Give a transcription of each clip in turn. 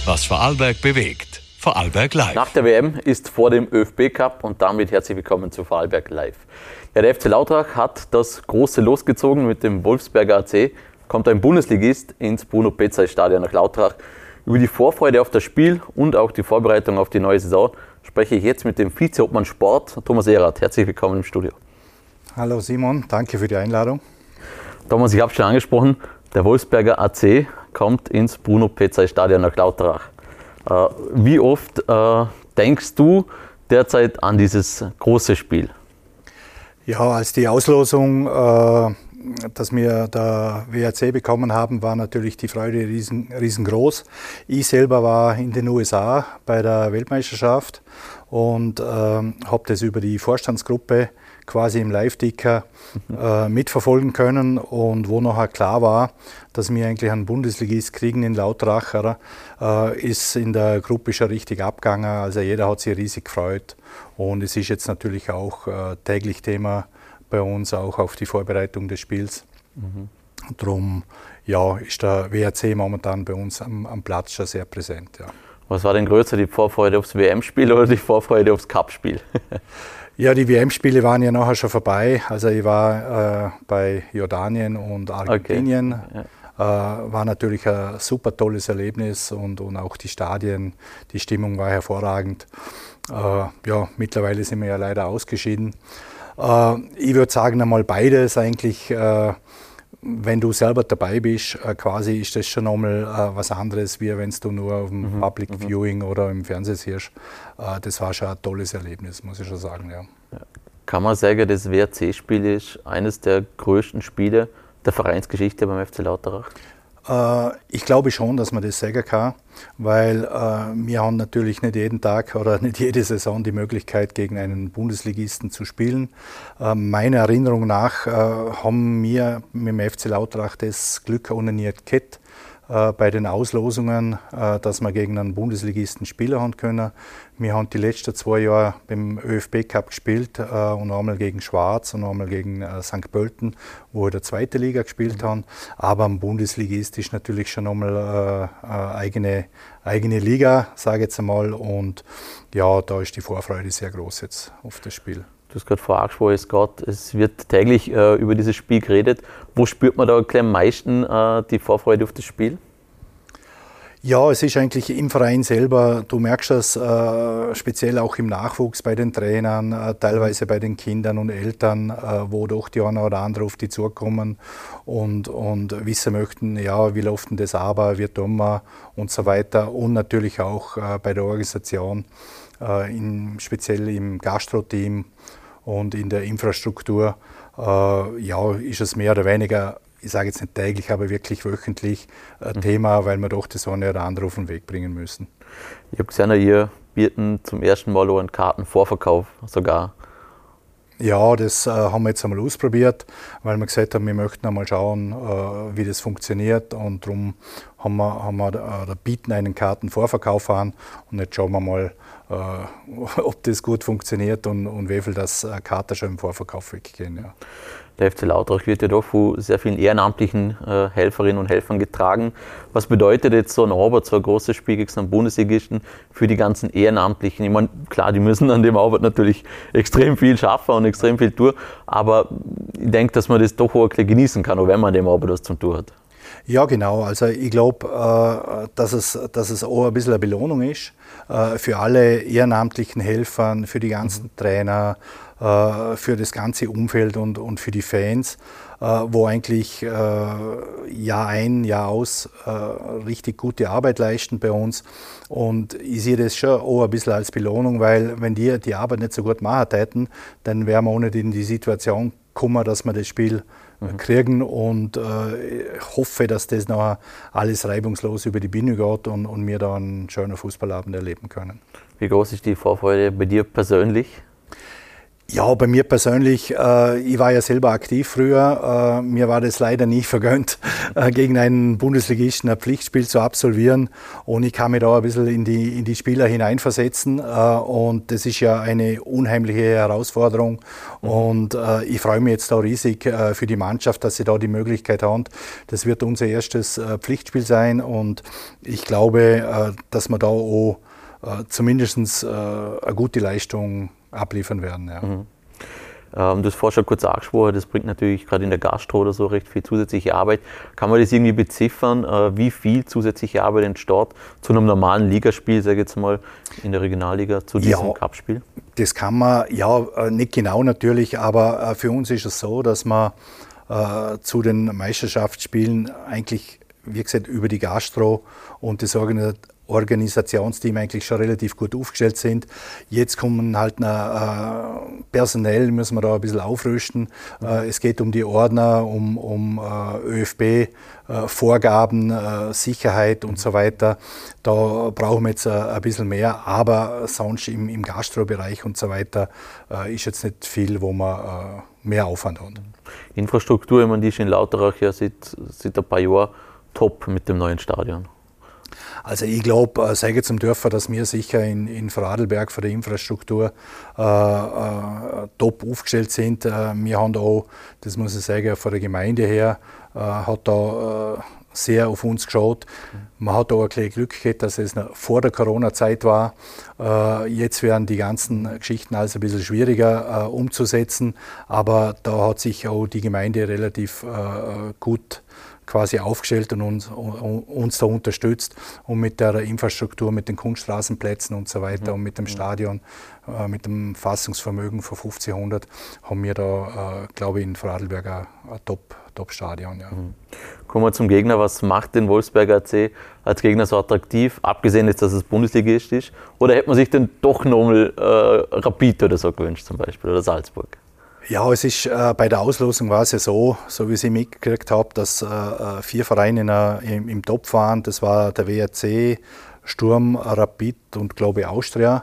was Vorarlberg bewegt. Vorarlberg Live. Nach der WM ist vor dem ÖFB-Cup und damit herzlich willkommen zu Vorarlberg Live. Ja, der FC Lautrach hat das große Los gezogen mit dem Wolfsberger AC. Kommt ein Bundesligist ins Bruno-Petzay-Stadion nach Lautrach. Über die Vorfreude auf das Spiel und auch die Vorbereitung auf die neue Saison spreche ich jetzt mit dem Vizeobmann Sport, Thomas Erath. Herzlich willkommen im Studio. Hallo Simon, danke für die Einladung. Thomas, ich habe schon angesprochen, der Wolfsberger AC kommt ins Bruno-Petzay-Stadion nach Lautrach. Wie oft denkst du derzeit an dieses große Spiel? Ja, als die Auslosung, dass wir der WAC bekommen haben, war natürlich die Freude riesengroß. Ich selber war in den USA bei der Weltmeisterschaft und habe das über die Vorstandsgruppe quasi im Live-Ticker mitverfolgen können, und wo nachher klar war, dass wir eigentlich einen Bundesligist kriegen in Lautrach, ist in der Gruppe schon richtig abgegangen. Also jeder hat sich riesig gefreut, und es ist jetzt natürlich auch täglich Thema bei uns, auch auf die Vorbereitung des Spiels. Darum ist der WAC momentan bei uns am Platz schon sehr präsent. Ja. Was war denn größer, die Vorfreude aufs WM-Spiel oder die Vorfreude aufs Cup-Spiel? Ja, die WM-Spiele waren ja nachher schon vorbei. Also ich war bei Jordanien und Argentinien. Okay. Ja. War natürlich ein super tolles Erlebnis, und auch die Stadien, die Stimmung war hervorragend. Mittlerweile sind wir ja leider ausgeschieden. Ich würde sagen einmal beides eigentlich. Wenn du selber dabei bist, quasi ist das schon einmal was anderes, wie wenn du nur auf dem Public Viewing oder im Fernsehen siehst. Das war schon ein tolles Erlebnis, muss ich schon sagen. Ja. Kann man sagen, das WAC-Spiel ist eines der größten Spiele der Vereinsgeschichte beim FC Lautrach? Ich glaube schon, dass man das sagen kann, weil wir haben natürlich nicht jeden Tag oder nicht jede Saison die Möglichkeit, gegen einen Bundesligisten zu spielen. Meiner Erinnerung nach haben wir mit dem FC Lautrach das Glück onneniert gehabt, bei den Auslosungen, dass wir gegen einen Bundesligisten spielen haben können. Wir haben die letzten 2 Jahre beim ÖFB-Cup gespielt, und einmal gegen Schwarz und einmal gegen St. Pölten, wo wir in der zweiten Liga gespielt haben. Aber ein Bundesligist ist natürlich schon einmal eine eigene Liga, sage ich jetzt einmal. Und ja, da ist die Vorfreude sehr groß jetzt auf das Spiel. Du hast gerade vorher angesprochen, es wird täglich über dieses Spiel geredet. Wo spürt man da am meisten die Vorfreude auf das Spiel? Ja, es ist eigentlich im Verein selber. Du merkst das speziell auch im Nachwuchs bei den Trainern, teilweise bei den Kindern und Eltern, wo doch die eine oder andere auf die zukommen und wissen möchten, ja, wie läuft denn das aber, wie tun wir und so weiter. Und natürlich auch bei der Organisation, speziell im Gastro-Team und in der Infrastruktur, ist es mehr oder weniger, ich sage jetzt nicht täglich, aber wirklich wöchentlich ein Thema, weil wir doch das eine oder andere auf den Weg bringen müssen. Ich habe gesehen, ihr bietet zum ersten Mal auch einen Kartenvorverkauf sogar. Ja, das haben wir jetzt einmal ausprobiert, weil wir gesagt haben, wir möchten einmal schauen, wie das funktioniert, und darum bieten einen Kartenvorverkauf an, und jetzt schauen wir mal, ob das gut funktioniert und wie viel das Karten schon im Vorverkauf weggehen. Ja. Der FC Lautrach wird ja doch von sehr vielen ehrenamtlichen Helferinnen und Helfern getragen. Was bedeutet jetzt so ein Arbeit, so ein großes Spiel gegen einen Bundesligisten für die ganzen Ehrenamtlichen? Ich meine, klar, die müssen an dem Arbeit natürlich extrem viel schaffen und extrem viel tun, aber ich denke, dass man das doch auch ein bisschen genießen kann, auch wenn man an dem Arbeit was zu tun hat. Ja, genau. Also ich glaube, dass es auch ein bisschen eine Belohnung ist für alle ehrenamtlichen Helfern, für die ganzen Trainer, für das ganze Umfeld und für die Fans, wo eigentlich Jahr ein, Jahr aus richtig gute Arbeit leisten bei uns. Und ich sehe das schon auch ein bisschen als Belohnung, weil wenn die Arbeit nicht so gut machen täten, dann wären wir auch nicht in die Situation gekommen, dass wir das Spiel kriegen, und hoffe, dass das noch alles reibungslos über die Bühne geht und wir da einen schönen Fußballabend erleben können. Wie groß ist die Vorfreude bei dir persönlich? Ja, bei mir persönlich, ich war ja selber aktiv früher, mir war das leider nie vergönnt, gegen einen Bundesligisten ein Pflichtspiel zu absolvieren, und ich kann mich da ein bisschen in die Spieler hineinversetzen, und das ist ja eine unheimliche Herausforderung, und ich freue mich jetzt da riesig für die Mannschaft, dass sie da die Möglichkeit haben. Das wird unser erstes Pflichtspiel sein, und ich glaube, dass wir da auch zumindest eine gute Leistung abliefern werden. Ja. Du hast vorher schon kurz angesprochen, das bringt natürlich gerade in der Gastro oder so recht viel zusätzliche Arbeit. Kann man das irgendwie beziffern, wie viel zusätzliche Arbeit entsteht zu einem normalen Ligaspiel, sage ich jetzt mal, in der Regionalliga, zu diesem Cup-Spiel? Das kann man, nicht genau natürlich, aber für uns ist es so, dass wir zu den Meisterschaftsspielen eigentlich, wie gesagt, über die Gastro und das Organisationsteam eigentlich schon relativ gut aufgestellt sind. Jetzt kommen halt personell, müssen wir da ein bisschen aufrüsten. Es geht um die Ordner, um ÖFB-Vorgaben, Sicherheit und so weiter. Da brauchen wir jetzt ein bisschen mehr, aber sonst im Gastrobereich und so weiter ist jetzt nicht viel, wo man mehr Aufwand hat. Infrastruktur, ich meine, die ist in Lauterach ja seit ein paar Jahren top mit dem neuen Stadion. Also ich glaube, sage jetzt zum Dörfer, dass wir sicher in Vorarlberg von der Infrastruktur top aufgestellt sind. Wir haben auch, das muss ich sagen, von der Gemeinde her, hat da sehr auf uns geschaut. Man hat auch ein bisschen Glück gehabt, dass es noch vor der Corona-Zeit war. Jetzt werden die ganzen Geschichten also ein bisschen schwieriger umzusetzen, aber da hat sich auch die Gemeinde relativ gut quasi aufgestellt und uns da unterstützt, und mit der Infrastruktur, mit den Kunststraßenplätzen und so weiter und mit dem Stadion, mit dem Fassungsvermögen von 1500 haben wir da, glaube ich, in Vorarlberg ein Top-Stadion. Ja. Kommen wir zum Gegner. Was macht den Wolfsberger AC als Gegner so attraktiv? Abgesehen jetzt, dass es Bundesligist ist. Oder hätte man sich denn doch nochmal Rapid oder so gewünscht zum Beispiel, oder Salzburg? Ja, es ist bei der Auslosung war es ja so wie ich mitgekriegt habe, dass 4 Vereine im Topf waren. Das war der WRC, Sturm, Rapid und, glaube ich, Austria.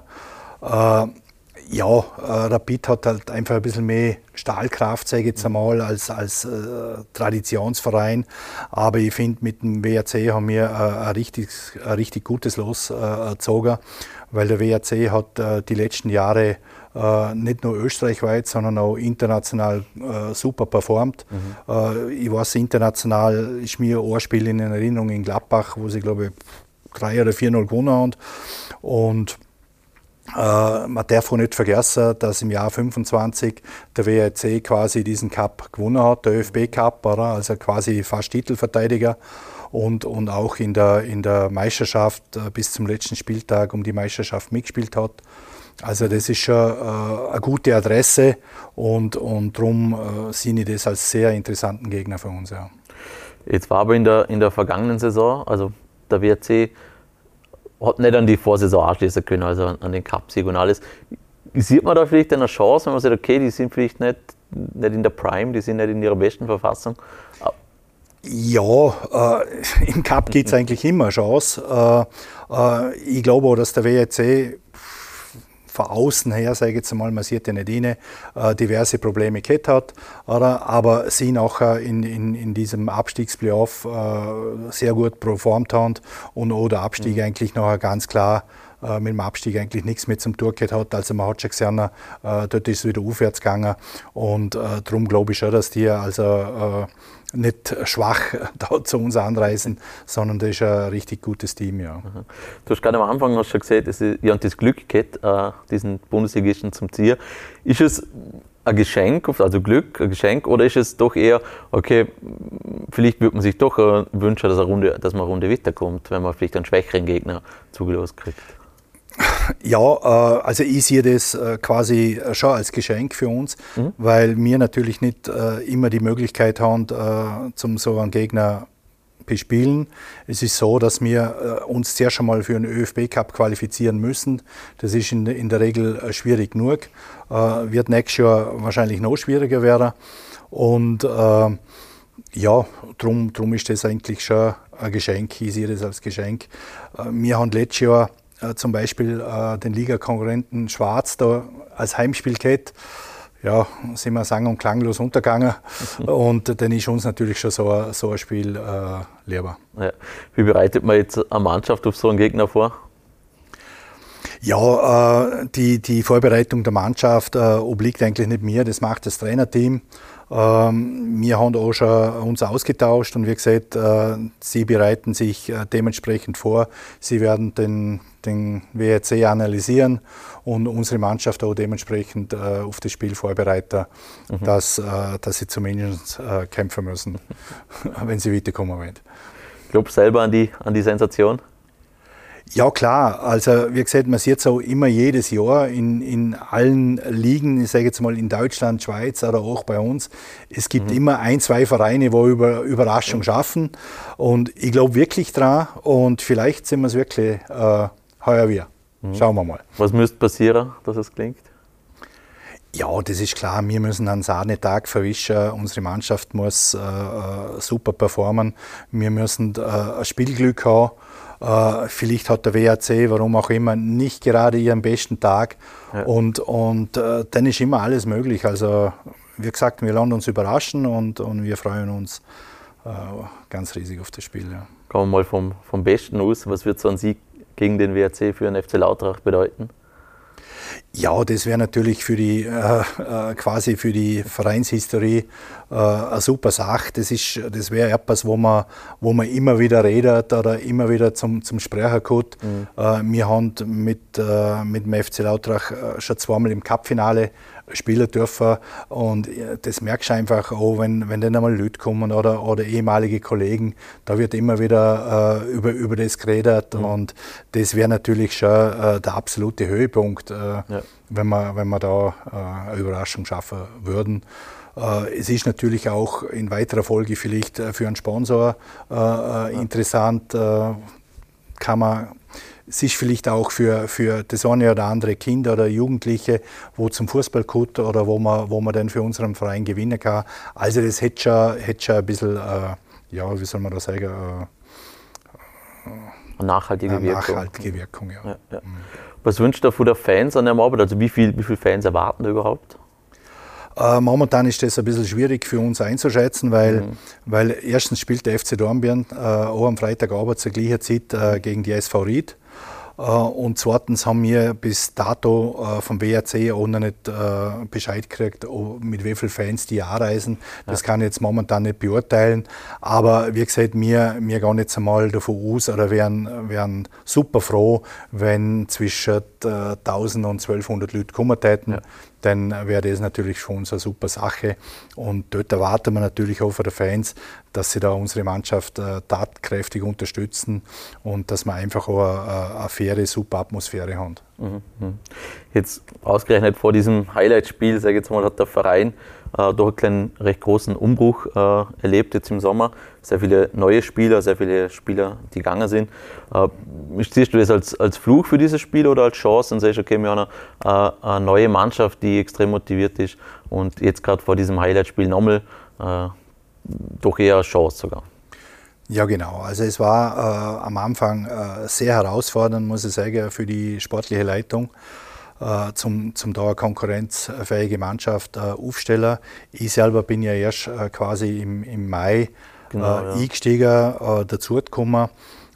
Rapid hat halt einfach ein bisschen mehr Stahlkraft, sage ich jetzt einmal, als Traditionsverein. Aber ich finde, mit dem WRC haben wir ein richtig gutes Los gezogen, weil der WRC hat die letzten Jahre nicht nur österreichweit, sondern auch international super performt. Ich weiß, international ist mir ein Spiel in Erinnerung in Gladbach, wo sie, glaube ich, 3 oder 4-0 gewonnen haben. Und man darf auch nicht vergessen, dass im Jahr 25 der WRC quasi diesen Cup gewonnen hat, der ÖFB Cup, oder? Also quasi fast Titelverteidiger. Und auch in der Meisterschaft bis zum letzten Spieltag um die Meisterschaft mitgespielt hat. Also das ist schon eine gute Adresse, und darum sehe ich das als sehr interessanten Gegner für uns. Ja. Jetzt war aber in der vergangenen Saison, also der WRC hat nicht an die Vorsaison anschließen können, also an den Cup-Sieg und alles. Sieht man da vielleicht eine Chance, wenn man sagt, okay, die sind vielleicht nicht in der Prime, die sind nicht in ihrer besten Verfassung? Ja, im Cup gibt es eigentlich immer eine Chance. Ich glaube auch, dass der WRC von außen her, sage ich jetzt einmal, man sieht ja nicht rein, diverse Probleme gehabt hat, oder? Aber sie nachher in diesem Abstiegsplayoff sehr gut performt haben und auch der Abstieg eigentlich nachher ganz klar mit dem Abstieg eigentlich nichts mehr zum Tor gehabt hat. Also man hat schon gesehen, dort ist es wieder aufwärts gegangen, und darum glaube ich schon, dass die also nicht schwach da zu uns anreisen, sondern das ist ein richtig gutes Team. Ja. Du hast gerade am Anfang schon gesagt, ihr habt das Glück gehabt, diesen Bundesligisten zum Ziel. Ist es ein Geschenk, also Glück, ein Geschenk, oder ist es doch eher, okay, vielleicht würde man sich doch wünschen, dass man eine Runde weiterkommt, wenn man vielleicht einen schwächeren Gegner zugelost kriegt? Ja, also ich sehe das quasi schon als Geschenk für uns, weil wir natürlich nicht immer die Möglichkeit haben, zum so einen Gegner bespielen. Es ist so, dass wir uns zuerst einmal für einen ÖFB-Cup qualifizieren müssen. Das ist in der Regel schwierig genug. Wird nächstes Jahr wahrscheinlich noch schwieriger werden. Und ja, drum ist das eigentlich schon ein Geschenk. Ich sehe das als Geschenk. Wir haben letztes Jahr zum Beispiel den Ligakonkurrenten Schwarz da als Heimspiel gehabt. ja, sind wir sang- und klanglos untergegangen. Und dann ist uns natürlich schon so ein Spiel lieber. Ja. Wie bereitet man jetzt eine Mannschaft auf so einen Gegner vor? Ja, die Vorbereitung der Mannschaft obliegt eigentlich nicht mir, das macht das Trainerteam. Wir haben auch schon uns ausgetauscht und wie gesagt, sie bereiten sich dementsprechend vor. Sie werden den WRC analysieren und unsere Mannschaft auch dementsprechend auf das Spiel vorbereiten, dass sie zumindest kämpfen müssen, wenn sie weiterkommen wollen. Glaubst du selber an die Sensation? Ja klar, also wie gesagt, man sieht es auch immer jedes Jahr in allen Ligen, ich sage jetzt mal in Deutschland, Schweiz oder auch bei uns. Es gibt immer 1, 2 Vereine, die Überraschung schaffen und ich glaube wirklich dran und vielleicht sind wir es wirklich heuer wieder. Schauen wir mal. Was müsste passieren, dass es gelingt? Ja, das ist klar, wir müssen einen Sahnetag verwischen, unsere Mannschaft muss super performen, wir müssen ein Spielglück haben. Vielleicht hat der WRC, warum auch immer, nicht gerade ihren besten Tag. Ja. Und dann ist immer alles möglich. Also wie gesagt, wir lassen uns überraschen und wir freuen uns ganz riesig auf das Spiel. Ja. Kommen wir mal vom Besten aus. Was wird so ein Sieg gegen den WRC für den FC Lautrach bedeuten? Ja, das wäre natürlich für die quasi für die Vereinshistorie eine super Sache. Das wäre etwas, wo man immer wieder redet oder immer wieder zum Sprechen kommt. Wir haben mit dem FC Lautrach schon zweimal im Cup-Finale spielen dürfen und das merkst du einfach auch, wenn dann einmal Leute kommen oder ehemalige Kollegen, da wird immer wieder über das geredet und das wäre natürlich schon der absolute Höhepunkt, wenn wir da eine Überraschung schaffen würden. Es ist natürlich auch in weiterer Folge vielleicht für einen Sponsor interessant, es ist vielleicht auch für das eine oder andere Kind oder Jugendliche, wo zum Fußball kommt oder wo man dann für unseren Verein gewinnen kann. Also das hätte schon ein bisschen, ja, wie soll man das sagen, eine nachhaltige Wirkung, ja. Ja. Was wünscht ihr von den Fans an dem Abend? Also wie viele Fans erwarten da überhaupt? Momentan ist das ein bisschen schwierig für uns einzuschätzen, weil erstens spielt der FC Dornbirn auch am Freitagabend zur gleichen Zeit gegen die SV Ried. Und zweitens haben wir bis dato vom WRC auch noch nicht Bescheid gekriegt, mit wie vielen Fans die anreisen. Das kann ich jetzt momentan nicht beurteilen. Aber wie gesagt, wir gehen jetzt einmal davon aus oder wären super froh, wenn zwischen 1000 und 1200 Leute kommen täten. Ja. Dann wäre das natürlich für uns eine super Sache. Und dort erwarten wir natürlich auch von den Fans, dass sie da unsere Mannschaft tatkräftig unterstützen und dass wir einfach auch eine faire, super Atmosphäre haben. Jetzt ausgerechnet vor diesem Highlight-Spiel, sage ich jetzt mal, hat der Verein doch einen kleinen, recht großen Umbruch erlebt jetzt im Sommer. Sehr viele neue Spieler, sehr viele Spieler, die gegangen sind. Siehst du das als Fluch für dieses Spiel oder als Chance? Und sagst, okay, wir haben eine neue Mannschaft, die extrem motiviert ist und jetzt gerade vor diesem Highlight-Spiel nochmal doch eher eine Chance sogar. Ja, genau. Also es war am Anfang sehr herausfordernd, muss ich sagen, für die sportliche Leitung. Zum da eine konkurrenzfähige Mannschaft aufstellen. Ich selber bin ja erst quasi im Mai eingestiegen, dazugekommen.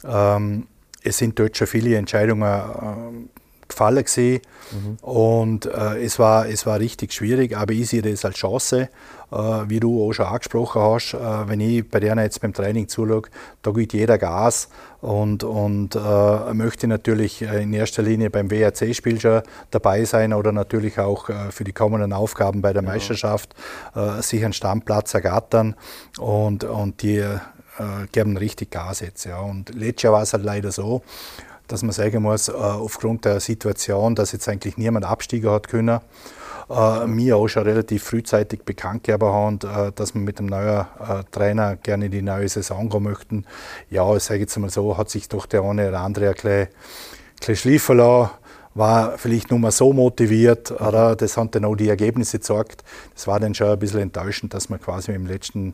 Es sind dort schon viele Entscheidungen gefallen gewesen. Und es war richtig schwierig, aber ich sehe das als Chance, wie du auch schon angesprochen hast. Wenn ich bei denen jetzt beim Training zuschaue, da gibt jeder Gas und möchte natürlich in erster Linie beim WRC-Spiel schon dabei sein oder natürlich auch für die kommenden Aufgaben bei der Meisterschaft sich einen Stammplatz ergattern und die geben richtig Gas jetzt. Ja. Und letztes Jahr war es halt leider so, dass man sagen muss, aufgrund der Situation, dass jetzt eigentlich niemand Absteiger hat können, wir auch schon relativ frühzeitig bekannt gegeben haben, dass wir mit dem neuen Trainer gerne in die neue Saison gehen möchten. Ja, ich sage jetzt mal so, hat sich doch der eine oder andere ein bisschen schleifen lassen, war vielleicht nur mal so motiviert, oder das haben dann auch die Ergebnisse gezeigt. Das war dann schon ein bisschen enttäuschend, dass wir quasi mit dem letzten,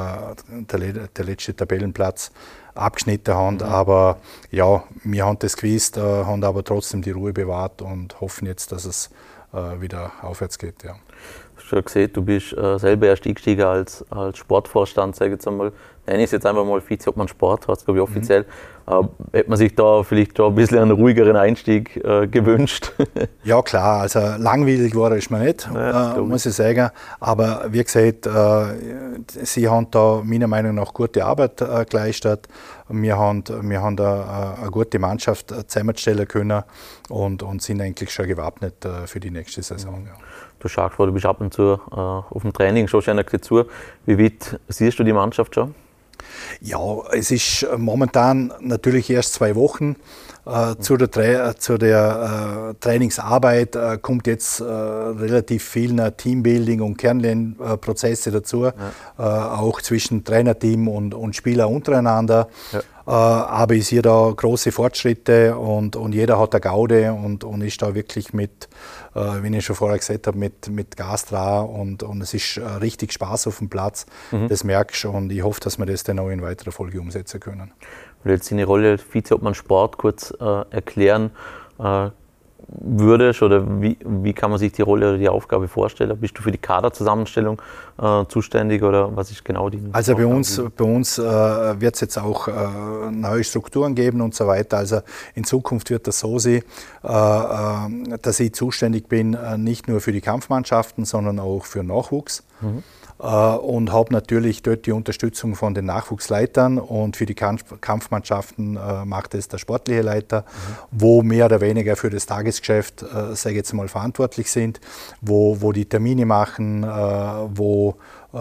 der letzte Tabellenplatz abgeschnitten haben, aber ja, wir haben das gewusst, haben aber trotzdem die Ruhe bewahrt und hoffen jetzt, dass es wieder aufwärts geht. Ja. schon gesehen, du bist selber erst eingestiegen als Sportvorstand, sage ich jetzt einmal. Nenne ich es jetzt einfach mal Vizeobmann Sport, heißt glaube ich offiziell. Hätte man sich da vielleicht schon ein bisschen einen ruhigeren Einstieg gewünscht? Ja klar, also langweilig war ist man nicht, muss ich sagen. Aber wie gesagt, sie haben da meiner Meinung nach gute Arbeit geleistet. Wir haben da eine gute Mannschaft zusammenstellen können und sind eigentlich schon gewappnet für die nächste Saison. Ja. Du schaust, du bist ab und zu auf dem Training, schaust ja nicht zu. Wie weit siehst du die Mannschaft schon? Ja, es ist momentan natürlich erst 2 Wochen. Zu der Trainingsarbeit kommt jetzt relativ viel Teambuilding und Kernprozesse dazu, auch zwischen Trainerteam und Spieler untereinander. Ja. Aber ich sehe da große Fortschritte und jeder hat eine Gaude und ist da wirklich mit, wie ich schon vorher gesagt habe, mit Gas dran und es ist richtig Spaß auf dem Platz. Das merkst du und ich hoffe, dass wir das dann auch in weiterer Folge umsetzen können. Wenn du jetzt deine Rolle als Vizeobmann Sport kurz erklären würdest oder wie kann man sich die Rolle oder die Aufgabe vorstellen? Bist du für die Kaderzusammenstellung zuständig oder was ist genau die Also bei uns wird es jetzt auch neue Strukturen geben und so weiter. Also in Zukunft wird das so sein, dass ich zuständig bin, nicht nur für die Kampfmannschaften, sondern auch für Nachwuchs. Und habe natürlich dort die Unterstützung von den Nachwuchsleitern und für die Kampfmannschaften macht es der sportliche Leiter, wo mehr oder weniger für das Tagesgeschäft, sage ich jetzt mal, verantwortlich sind, wo die Termine machen, wo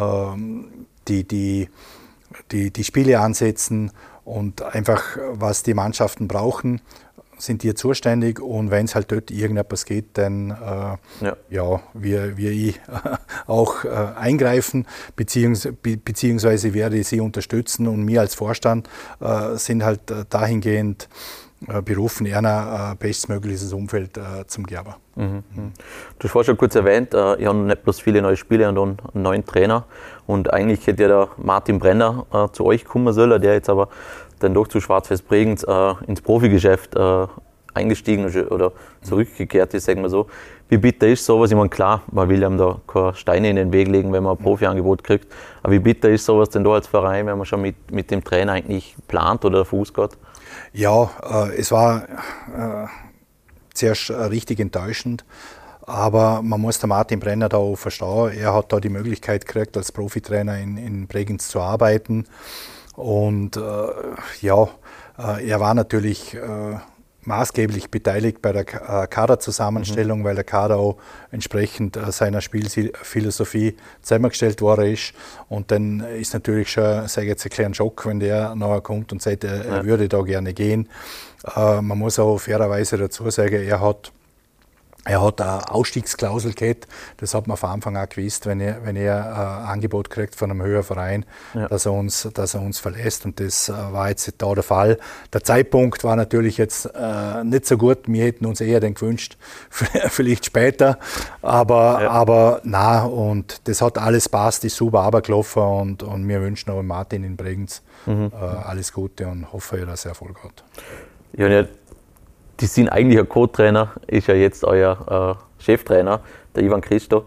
die Spiele ansetzen und einfach, was die Mannschaften brauchen, sind die zuständig und wenn es halt dort irgendetwas geht, dann wir auch eingreifen, beziehungsweise werde ich sie unterstützen und wir als Vorstand sind halt dahingehend berufen, eher ein bestmögliches Umfeld zum Gerber. Du hast vorhin schon kurz erwähnt, ihr habt nicht bloß viele neue Spieler und einen neuen Trainer und eigentlich hätte ja der Martin Brenner zu euch kommen sollen, der jetzt aber dann doch zu Schwarz-Weiß Bregenz ins Profigeschäft eingestiegen oder zurückgekehrt ist, sagen wir so. Wie bitter ist sowas? Ich meine, klar, man will ihm da keine Steine in den Weg legen, wenn man ein Profi-Angebot kriegt. Aber wie bitter ist sowas denn da als Verein, wenn man schon mit dem Trainer eigentlich plant oder Fuß geht? Ja, es war zuerst richtig enttäuschend. Aber man muss den Martin Brenner da auch verstehen. Er hat da die Möglichkeit gekriegt, als Profitrainer in Bregenz zu arbeiten. Und er war natürlich maßgeblich beteiligt bei der Kaderzusammenstellung, weil der Kader auch entsprechend seiner Spielphilosophie zusammengestellt worden ist. Und dann ist natürlich schon, sage ich jetzt, ein kleiner Schock, wenn der nachher kommt und sagt, er würde da gerne gehen. Man muss auch fairerweise dazu sagen, er hat eine Ausstiegsklausel gehabt, das hat man von Anfang an gewusst, wenn er ein Angebot kriegt von einem höheren Verein, dass er uns verlässt und das war jetzt da der Fall. Der Zeitpunkt war natürlich jetzt nicht so gut, wir hätten uns eher den gewünscht, vielleicht später, aber und das hat alles passt, ist super runtergelaufen und wir wünschen auch Martin in Bregenz alles Gute und hoffen, dass er Erfolg hat. Ja, die sind eigentlich ein Co-Trainer, ist ja jetzt euer Cheftrainer, der Ivan Christo.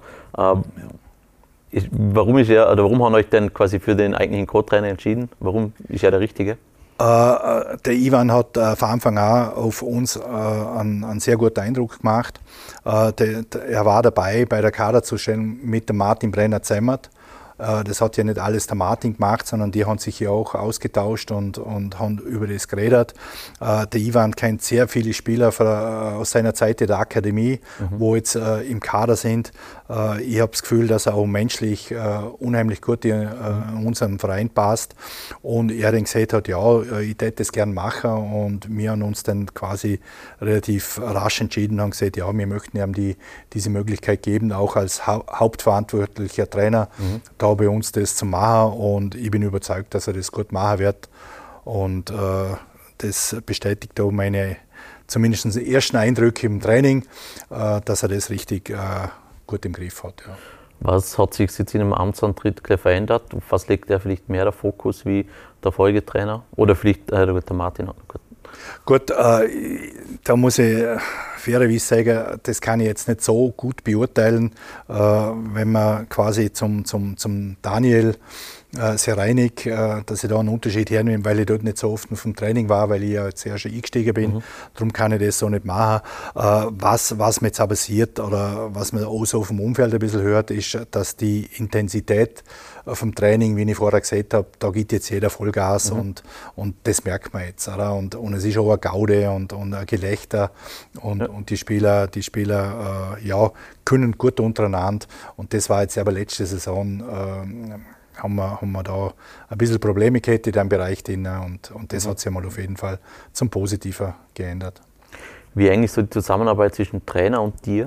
Warum haben euch denn quasi für den eigentlichen Co-Trainer entschieden? Warum ist er der Richtige? Der Ivan hat von Anfang an auf uns einen sehr guten Eindruck gemacht. Er war dabei bei der Kaderzustellung mit dem Martin Brenner zusammen. Das hat ja nicht alles der Martin gemacht, sondern die haben sich ja auch ausgetauscht und haben über das geredet. Der Ivan kennt sehr viele Spieler aus seiner Zeit in der Akademie, wo jetzt im Kader sind. Ich habe das Gefühl, dass er auch menschlich unheimlich gut in unserem Verein passt. Und er dann gesagt hat, ja, ich hätte das gerne machen. Und wir haben uns dann quasi relativ rasch entschieden und haben gesagt, ja, wir möchten ihm diese Möglichkeit geben, auch als hauptverantwortlicher Trainer da bei uns das zu machen. Und ich bin überzeugt, dass er das gut machen wird. Und das bestätigt auch meine zumindest ersten Eindrücke im Training, dass er das richtig gut im Griff hat. Ja. Was hat sich jetzt in dem Amtsantritt verändert? Was legt er vielleicht mehr der Fokus wie der Folgetrainer? Oder vielleicht der Martin hat Gut, da muss ich fairerweise sagen, das kann ich jetzt nicht so gut beurteilen, wenn man quasi zum Daniel sehr reinig, dass ich da einen Unterschied hernehme, weil ich dort nicht so oft vom Training war, weil ich ja jetzt erst eingestiegen bin. Darum kann ich das so nicht machen. Was mir jetzt aber passiert oder was man auch so vom Umfeld ein bisschen hört, ist, dass die Intensität vom Training, wie ich vorher gesagt habe, da gibt jetzt jeder Vollgas und das merkt man jetzt. Oder? Und es ist auch eine Gaude und ein Gelächter und die Spieler ja, können gut untereinander und das war jetzt aber letzte Saison haben wir da ein bisschen Probleme gehabt in diesem Bereich drin und das hat sich mal auf jeden Fall zum Positiven geändert. Wie eng ist so die Zusammenarbeit zwischen Trainer und dir?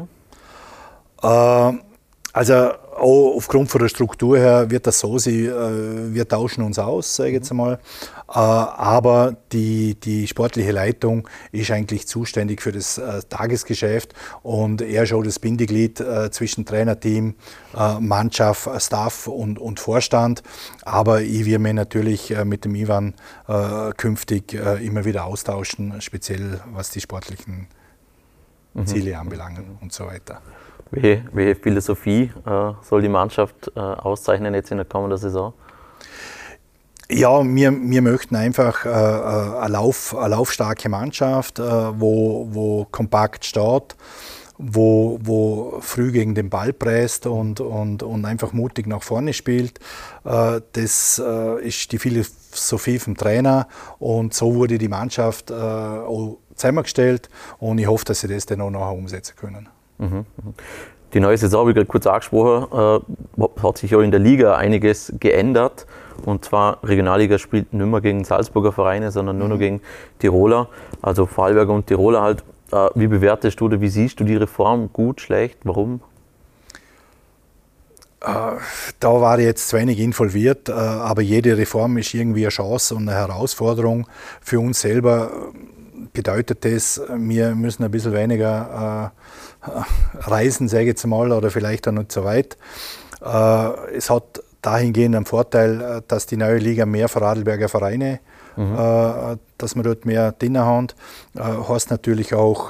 Also auch aufgrund von der Struktur her wird das so sein, wir tauschen uns aus, sage ich jetzt einmal, aber die sportliche Leitung ist eigentlich zuständig für das Tagesgeschäft und er ist auch das Bindeglied zwischen Trainerteam, Mannschaft, Staff und Vorstand, aber ich werde mich natürlich mit dem Ivan künftig immer wieder austauschen, speziell was die sportlichen Ziele anbelangen und so weiter. Welche Philosophie soll die Mannschaft auszeichnen jetzt in der kommenden Saison? Ja, wir möchten einfach eine laufstarke Mannschaft, wo kompakt steht, wo früh gegen den Ball presst und einfach mutig nach vorne spielt. Das ist die Philosophie vom Trainer und so wurde die Mannschaft auch zusammengestellt und ich hoffe, dass sie das dann auch nachher umsetzen können. Die neue Saison, habe ich gerade kurz angesprochen, hat sich ja in der Liga einiges geändert. Und zwar, Regionalliga spielt nicht mehr gegen Salzburger Vereine, sondern nur noch gegen Tiroler, also Vorarlberger und Tiroler halt. Wie bewertest du oder wie siehst du die Reform? Gut, schlecht, warum? Da war ich jetzt zu wenig involviert, aber jede Reform ist irgendwie eine Chance und eine Herausforderung für uns selber. Bedeutet das, wir müssen ein bisschen weniger reisen, sage ich jetzt mal, oder vielleicht auch nicht so weit. Es hat dahingehend einen Vorteil, dass die neue Liga mehr Vorarlberger Vereine, dass wir dort mehr drin haben. Heißt natürlich auch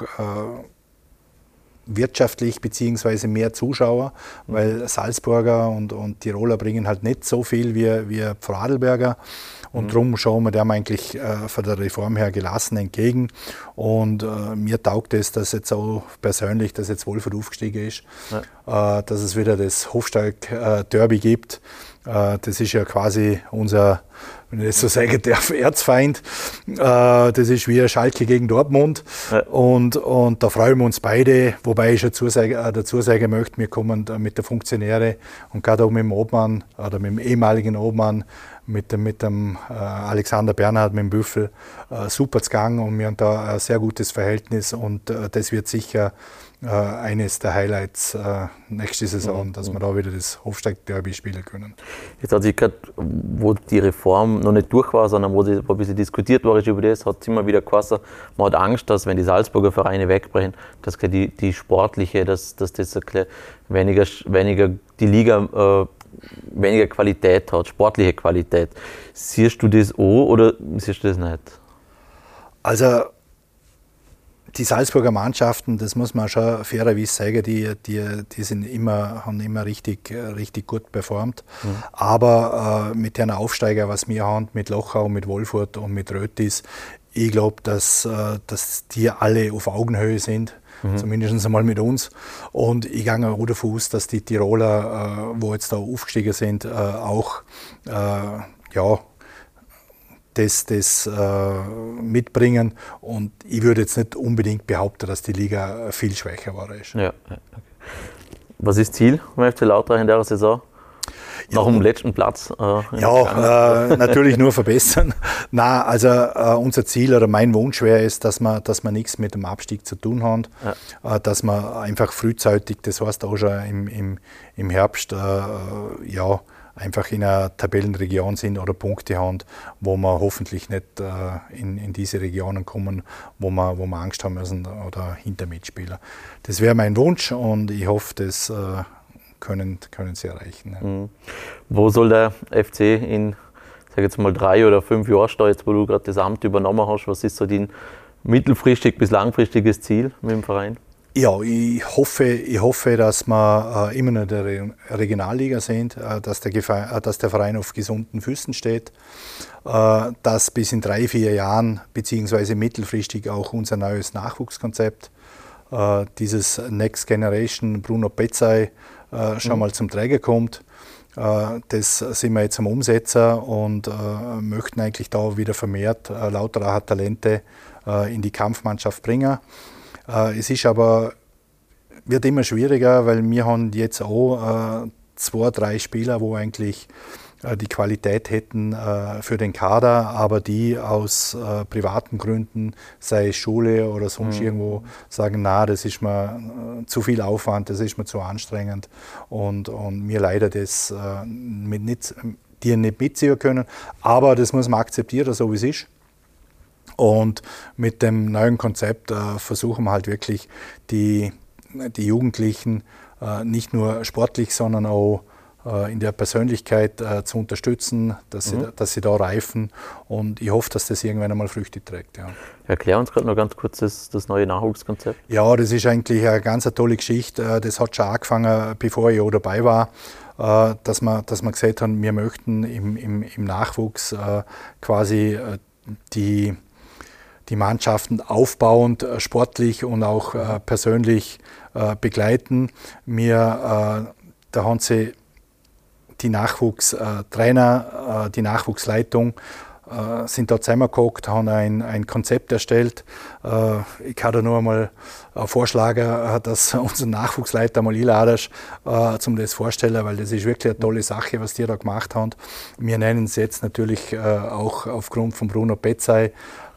wirtschaftlich beziehungsweise mehr Zuschauer, weil Salzburger und Tiroler bringen halt nicht so viel wie Vorarlberger. Und darum schauen wir dem eigentlich von der Reform her gelassen entgegen. Und mir taugt es, dass jetzt auch persönlich, dass jetzt Wolfurt aufgestiegen ist, dass es wieder das Hofsteig-Derby gibt. Das ist ja quasi unser, wenn ich das so sagen darf, Erzfeind. Das ist wie Schalke gegen Dortmund. Und da freuen wir uns beide, wobei ich dazu sagen möchte, wir kommen mit den Funktionären und gerade auch mit dem Obmann oder mit dem ehemaligen Obmann, mit dem Alexander Bernhard, mit dem Büffel, super zu Gang und wir haben da ein sehr gutes Verhältnis und das wird sicher eines der Highlights nächste Saison, dass wir da wieder das Hofsteig-Derby spielen können. Jetzt hat sich gerade, wo die Reform noch nicht durch war, sondern wo ein bisschen diskutiert war über das, hat es immer wieder geheißen, man hat Angst, dass wenn die Salzburger Vereine wegbrechen, dass die sportliche, dass das weniger die Liga weniger Qualität hat, sportliche Qualität. Siehst du das auch oder siehst du das nicht? Also die Salzburger Mannschaften, das muss man schon fairerweise sagen, die sind haben immer richtig gut performt. Aber mit den Aufsteiger, was wir haben, mit Lochau, mit Wolfurt und mit Rötis, ich glaube, dass die alle auf Augenhöhe sind. Zumindest einmal mit uns. Und ich gehe auch davon aus, dass die Tiroler, wo jetzt da aufgestiegen sind, auch das mitbringen. Und ich würde jetzt nicht unbedingt behaupten, dass die Liga viel schwächer war. Ja, okay. Was ist das Ziel beim FC Lautrach in der Saison? Nach dem letzten Platz? Natürlich nur verbessern. Nein, also unser Ziel oder mein Wunsch wäre es, dass wir nichts mit dem Abstieg zu tun haben, dass wir einfach frühzeitig, das heißt auch schon im Herbst, einfach in einer Tabellenregion sind oder Punkte haben, wo wir hoffentlich nicht in diese Regionen kommen, wo wir Angst haben müssen oder hinter mitspielen. Das wäre mein Wunsch und ich hoffe, das können sie erreichen. Ja. Wo soll der FC in sag jetzt mal 3 oder 5 Jahren stehst, jetzt wo du gerade das Amt übernommen hast, was ist so dein mittelfristig bis langfristiges Ziel mit dem Verein? Ja, ich hoffe, dass wir immer noch in der Regionalliga sind, dass der Verein auf gesunden Füßen steht, dass bis in 3, 4 Jahren beziehungsweise mittelfristig auch unser neues Nachwuchskonzept, dieses Next Generation Bruno Petzai, schon mal zum Träger kommt. Das sind wir jetzt am Umsetzen und möchten eigentlich da wieder vermehrt lauter Talente in die Kampfmannschaft bringen. Es ist aber, wird immer schwieriger, weil wir haben jetzt auch 2, 3 Spieler, wo eigentlich die Qualität hätten für den Kader, aber die aus privaten Gründen, sei es Schule oder sonst irgendwo, sagen, na, das ist mir zu viel Aufwand, das ist mir zu anstrengend und mir leider das die nicht mitziehen können. Aber das muss man akzeptieren, so wie es ist. Und mit dem neuen Konzept versuchen wir halt wirklich die Jugendlichen nicht nur sportlich, sondern auch in der Persönlichkeit zu unterstützen, dass sie da reifen. Und ich hoffe, dass das irgendwann einmal Früchte trägt. Ja. Erklär uns gerade noch ganz kurz das neue Nachwuchskonzept. Ja, das ist eigentlich eine ganz tolle Geschichte. Das hat schon angefangen, bevor ich auch dabei war. Dass wir gesagt haben, wir möchten im Nachwuchs quasi die Mannschaften aufbauend, sportlich und auch persönlich begleiten. Da haben sie die Nachwuchstrainer, die Nachwuchsleitung sind da zusammengehockt, haben ein Konzept erstellt. Ich kann da nur einmal vorschlagen, dass unser Nachwuchsleiter mal einladest, zum das vorstellen, weil das ist wirklich eine tolle Sache, was die da gemacht haben. Wir nennen es jetzt natürlich auch aufgrund von Bruno Petzai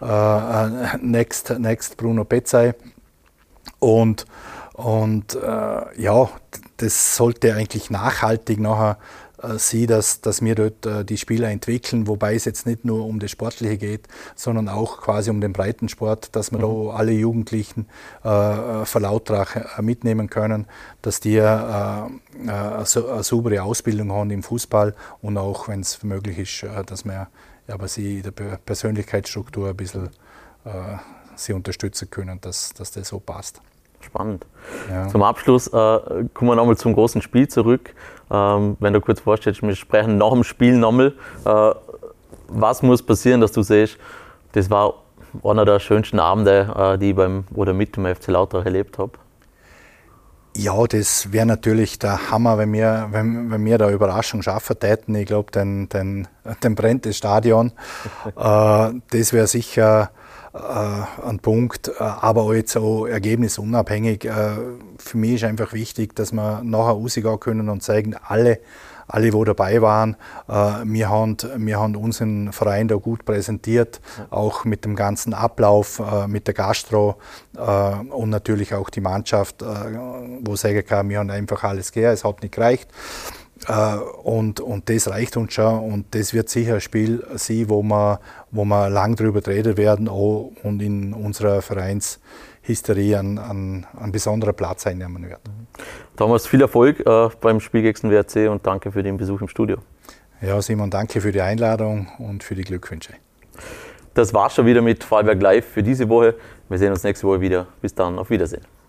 Next Bruno Petzai. Und ja, das sollte eigentlich nachhaltig nachher sein, dass wir dort die Spieler entwickeln, wobei es jetzt nicht nur um das Sportliche geht, sondern auch quasi um den Breitensport, dass wir da alle Jugendlichen verlautrag mitnehmen können, dass die eine saubere Ausbildung haben im Fußball und auch, wenn es möglich ist, dass wir aber sie in der Persönlichkeitsstruktur ein bisschen sie unterstützen können, dass das so passt. Spannend. Ja. Zum Abschluss kommen wir nochmal zum großen Spiel zurück. Wenn du kurz vorstellst, wir sprechen nach dem Spiel nochmal. Was muss passieren, dass du siehst, das war einer der schönsten Abende, die ich mit dem FC Lautrach erlebt habe? Ja, das wäre natürlich der Hammer, wenn wir da Überraschung schaffen täten. Ich glaube, dann brennt das Stadion. Das wäre sicher ein Punkt, aber auch jetzt auch ergebnisunabhängig. Für mich ist einfach wichtig, dass wir nachher rausgehen können und zeigen, alle, die dabei waren, wir haben unseren Verein da gut präsentiert, auch mit dem ganzen Ablauf, mit der Gastro und natürlich auch die Mannschaft, wo sagen kann, wir haben einfach alles gegeben, es hat nicht gereicht. Und das reicht uns schon und das wird sicher ein Spiel sein, wo wir lang drüber reden werden auch und in unserer Vereinshistorie einen besonderen Platz einnehmen wird. Thomas, viel Erfolg beim Spiel gegen den WRC und danke für den Besuch im Studio. Ja, Simon, danke für die Einladung und für die Glückwünsche. Das war's schon wieder mit Vorarlberg Live für diese Woche. Wir sehen uns nächste Woche wieder. Bis dann, auf Wiedersehen.